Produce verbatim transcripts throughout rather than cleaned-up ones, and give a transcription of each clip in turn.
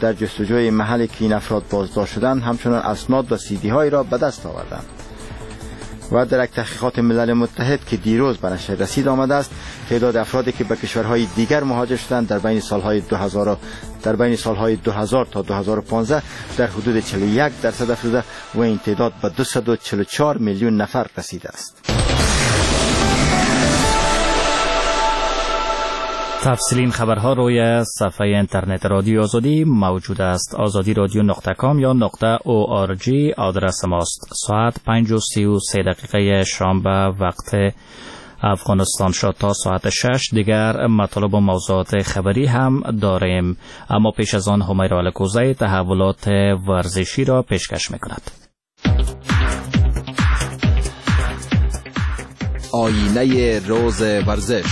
در جستجوی محلی که این افراد بازداشت شدند همچنان اسناد و سیدی های را به دست آوردند. و در یک تحقیقات ملل متحد که دیروز به نشر رسید آمده است تعداد افرادی که به کشورهای دیگر مهاجر شدند در بین سالهای دو هزار در بین سالهای دو هزار تا دو هزار و پانزده در حدود چهل و یک درصد افزوده و این تعداد به دویست و چهل و چهار میلیون نفر رسیده است. تفصیل این خبرها روی صفحه اینترنت رادیو آزادی موجود است. آزادی رادیو نقطه کام یا نقطه او آر جی آدرس ماست. ساعت پنج و سی و سه دقیقه شام به وقت افغانستان شد. تا ساعت شش دیگر مطالب و موضوعات خبری هم داریم، اما پیش از آن همیرا الکوزی تحولات ورزشی را پیشکش میکند. آینه روز ورزش.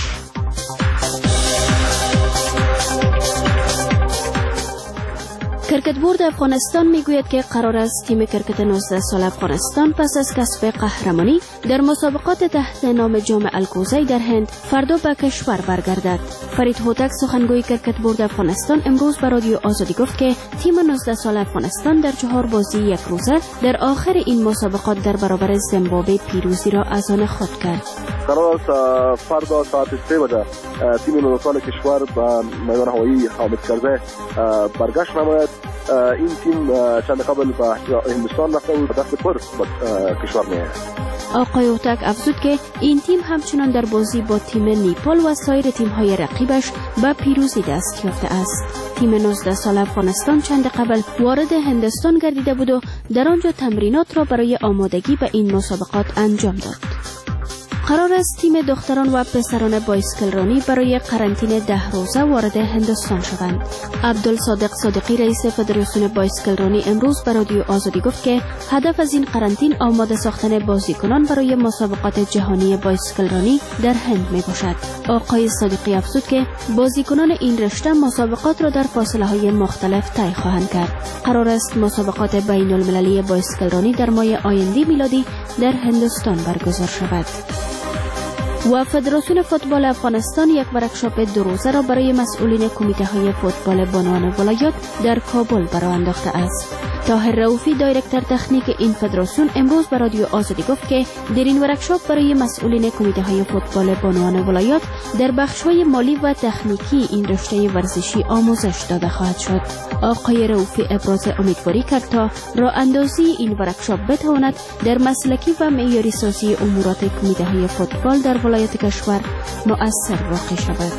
کرکت بورد افغانستان میگوید که قرار است تیم کرکت نوزده سال افغانستان پس از کسب قهرمانی در مسابقات تحت نام جام الکوزی در هند فردا به کشور برگردد. فرید هوتک سخنگوی کرکت بورد افغانستان امروز به رادیو آزادی گفت که تیم نوزده سال افغانستان در چهار بازی یک روزه در آخر این مسابقات در برابر زیمبابوه پیروزی را از آن خود کرد. قرار است فردا ساعت سه بجه تیم نوزده سال کشور به میدان هوایی حامد کرزی برگشت نماید. این تیم چند قبل به هندوستان رفته و دست پر کشور میاد. آقای اوتک افزود که این تیم همچنان در بازی با تیم نیپال و سایر تیم‌های رقیبش به پیروزی دست یافته است. تیم نوزده سال افغانستان چند قبل وارد هندوستان گردیده بود و در آنجا تمرینات را برای آمادگی به این مسابقات انجام داد. قرار است تیم دختران و پسران بایسکلرانی برای قرنطینه ده روزه وارد هندوستان شوند. عبدالصادق صادقی رئیس فدراسیون بایسکلرانی امروز به رادیو آزادی گفت که هدف از این قرنطینه آماده ساختن بازیکنان برای مسابقات جهانی بایسکلرانی در هند می باشد. آقای صادقی افزود که بازیکنان این رشته مسابقات را در فاصله های مختلف طی خواهند کرد. قرار است مسابقات بین المللی بایسکلرانی در ماه آینده میلادی در هندوستان برگزار شود. و فدراسیون فوتبال افغانستان یک ورکشاپ دو روزه را برای مسئولین کمیته های فوتبال بانوان ولایات در کابل برآورده انداخته است. طاهر رؤوفی دایرکتور تکنیک این فدراسیون امروز به رادیو آزادی گفت که در این ورکشاپ برای مسئولین کمیته های فوتبال بانوان ولایات در بخش های مالی و تکنیکی این رشته ورزشی آموزش داده خواهد شد. آقای رؤوفی ابراز امیدواری کرد تا راه اندازی این ورکشاپ بتواند در مسلکی و معیاری سازی امورات کمیته های فوتبال در ولایت کشور مؤثر واقع شود.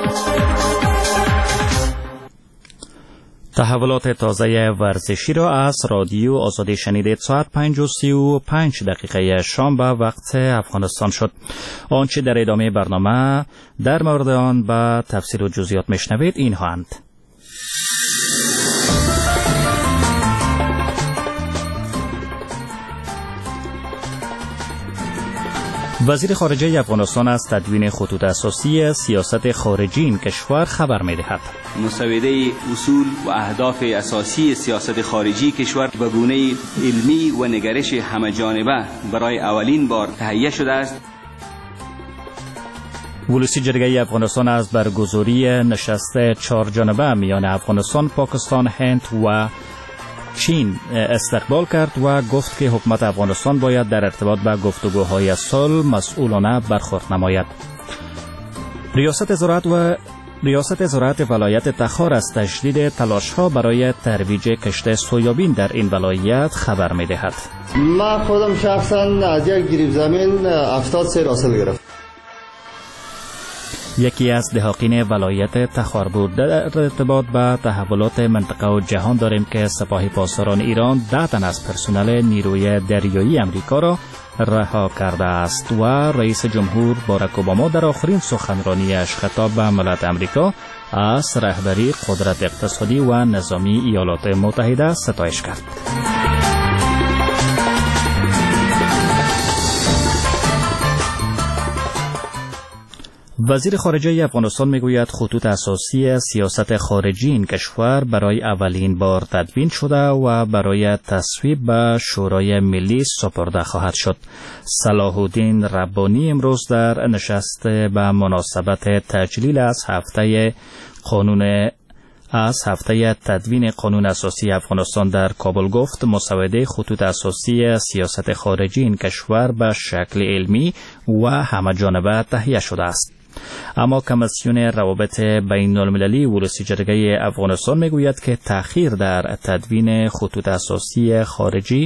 تحولات تازه ورزشی را از رادیو آزادی شنیدید. ساعت پنج و سی و پنج دقیقه شام به وقت افغانستان شد. آنچه در ادامه برنامه در مورد آن به تفصیل و جزئیات میشنوید اینها اند. وزیر خارجه افغانستان از تدوین خطوط اساسی سیاست خارجی این کشور خبر می‌دهد. مسوده اصول و اهداف اساسی سیاست خارجی کشور به گونه علمی و نگرش همه‌جانبه برای اولین بار تهیه شده است. ولسی جرگه افغانستان از برگزاری نشست چهار جانبه میان افغانستان، پاکستان، هند و چین استقبال کرد و گفت که حکومت افغانستان باید در ارتباط به گفتگوهای صلح مسئولانه برخورد نماید. ریاست زراعت و ریاست زراعت ولایت تخار از تشدید تلاش‌ها برای ترویج کشت سویابین در این ولایت خبر می‌دهد. من خودم شخصا از یک گریب زمین هفتاد سیر حاصل گرفتم. یکی از دهاقین ولایت تخار بود. در ارتباط به تحولات منطقه و جهان داریم که سپاه پاسداران ایران ده تن از پرسنل نیروی دریایی امریکا را رها کرده است و رئیس جمهور باراک اوباما در آخرین سخنرانیش خطاب به ملت امریکا از رهبری قدرت اقتصادی و نظامی ایالات متحده ستایش کرد. وزیر خارجه افغانستان میگوید خطوط اساسی سیاست خارجی این کشور برای اولین بار تدوین شده و برای تصویب به شورای ملی سپرده خواهد شد. صلاح الدین ربانی امروز در نشست به مناسبت تجلیل از هفته قانون از هفته تدوین قانون اساسی افغانستان در کابل گفت مسوده خطوط اساسی سیاست خارجی این کشور به شکل علمی و همه جانبه تهیه شده است. اما کمیسیون روابط بین المللی ولسی جرگه افغانستان میگوید که تأخیر در تدوین خطوط اساسی خارجی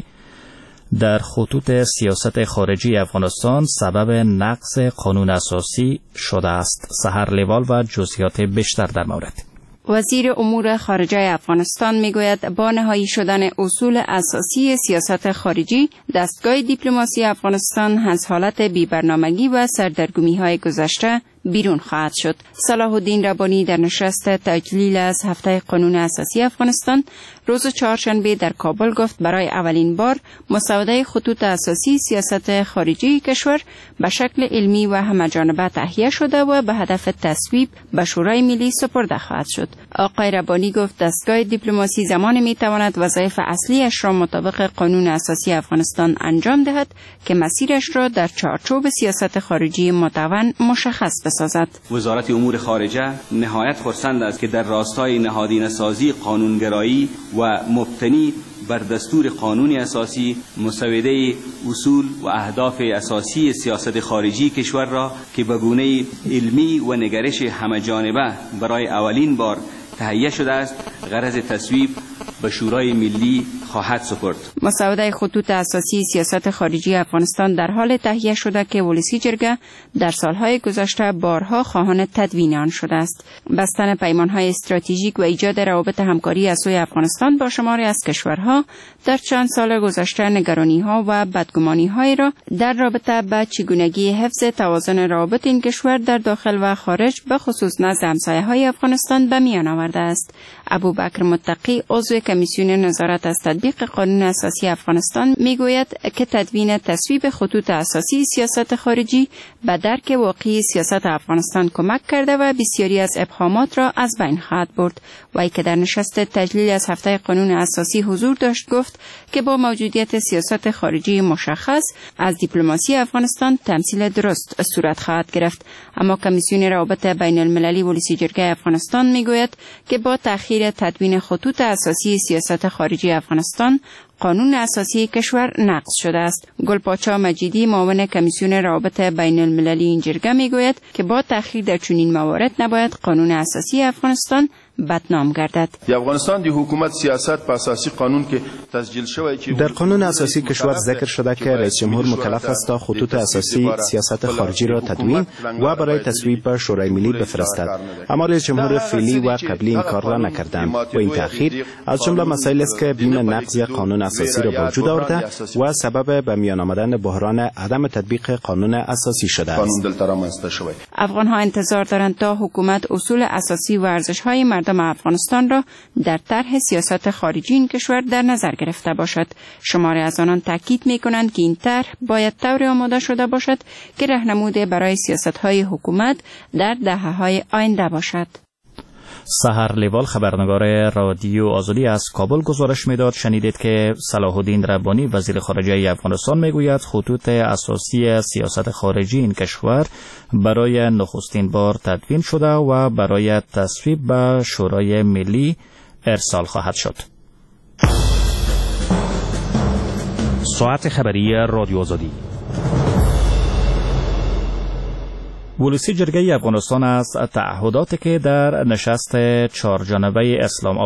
در خطوط سیاست خارجی افغانستان سبب نقض قانون اساسی شده است. سحر لیوال و جزئیات بیشتر در مورد. وزیر امور خارجه افغانستان میگوید با نهایی شدن اصول اساسی سیاست خارجی، دستگاه دیپلماسی افغانستان از حالت بی‌برنامگی و سردرگمی های گذشته بیرون خواهد شد. صلاح الدین ربانی در نشست تجلیل از هفته قانون اساسی افغانستان روز چهارشنبه در کابل گفت برای اولین بار مسوده خطوط اساسی سیاست خارجی کشور به شکل علمی و همه‌جانبه تهیه شده و به هدف تصویب به شورای ملی سپرده خواهد شد. آقای ربانی گفت دستگاه دیپلماسی زمان می تواند وظایف اصلیش را مطابق قانون اساسی افغانستان انجام دهد که مسیرش را در چارچوب سیاست خارجی متون مشخص بسازد. وزارت امور خارجه نهایت خرسند است که در راستای نهادینه سازی قانونگرایی و مبتنی بر دستور قانون اساسی مسوده اصول و اهداف اساسی سیاست خارجی کشور را که به گونه علمی و نگرش همه جانبه برای اولین بار تهیه شده است غرض تصویب به شورای ملی خواهد سپرد. مسوده خطوط اساسی سیاست خارجی افغانستان در حال تهیه شده که ولسی جرگه در سالهای گذشته بارها خواهان تدوین آن شده است. بستن پیمانهای استراتژیک و ایجاد روابط همکاری از سوی افغانستان با شماری از کشورها در چند سال گذشته نگرانی‌ها و بدگمانی‌های را در رابطه با چگونگی حفظ توازن روابط این کشور در داخل و خارج به خصوص نزد همسایه‌های افغانستان به میان آورده است. ابوبکر متقی عضو کمیسیون نظارت از تطبیق قانون اساسی افغانستان میگوید که تدوین تصویب خطوط اساسی سیاست خارجی به درک واقعی سیاست افغانستان کمک کرده و بسیاری از ابهامات را از بین خواهد برد. وی که در نشست تجلیل از هفته قانون اساسی حضور داشت گفت که با موجودیت سیاست خارجی مشخص از دیپلماسی افغانستان تمثیل درست صورت خواهد گرفت. اما کمیسیون روابط بین المللی ولسی جرگه افغانستان میگوید که با تأخیر تدوین خطوط اساسی سیاست خارجی افغانستان قانون اساسی کشور نقض شده است. گلپاچا مجیدی معاون کمیسیون روابط بین المللی این جرگه میگوید که با تأخیر در چنین موارد نباید قانون اساسی افغانستان بدنام گردد. افغانستان دی حکومت سیاست په اساسی قانون کې تسجیل شوی که در قانون اساسی کشور ذکر شده که رئیس جمهور مکلف است تا خطوط اساسی سیاست خارجی را تدوین و برای تصویب به شورای ملی بفرستد. اما رئیس جمهور فعلی و قبلی این کار را نکردند و این تأخیر از جمله مسائل است که بیم نقض قانون اساسی را به وجود آورده و سبب به میان آمدن بحران عدم تطبیق قانون اساسی شده است. افغان‌ها انتظار دارند تا حکومت اصول اساسی و ارزش‌های مردم افغانستان را در طرح سیاست خارجی این کشور در نظر گرفته باشد. شماری از آنان تاکید می‌کنند که این طرح باید طوری آماده شده باشد که راهنمود برای سیاست‌های حکومت در دهه‌های آینده باشد. سحر لیوال خبرنگار رادیو آزادی از کابل گزارش میداد. شنیدید که صلاح الدین ربانی وزیر خارجه افغانستان میگوید خطوط اساسی سیاست خارجی این کشور برای نخستین بار تدوین شده و برای تصویب به شورای ملی ارسال خواهد شد. ساعت خبری رادیو آزادی. ولسی جرگه افغانستان از تعهداتی که در نشست چهارجانبه اسلام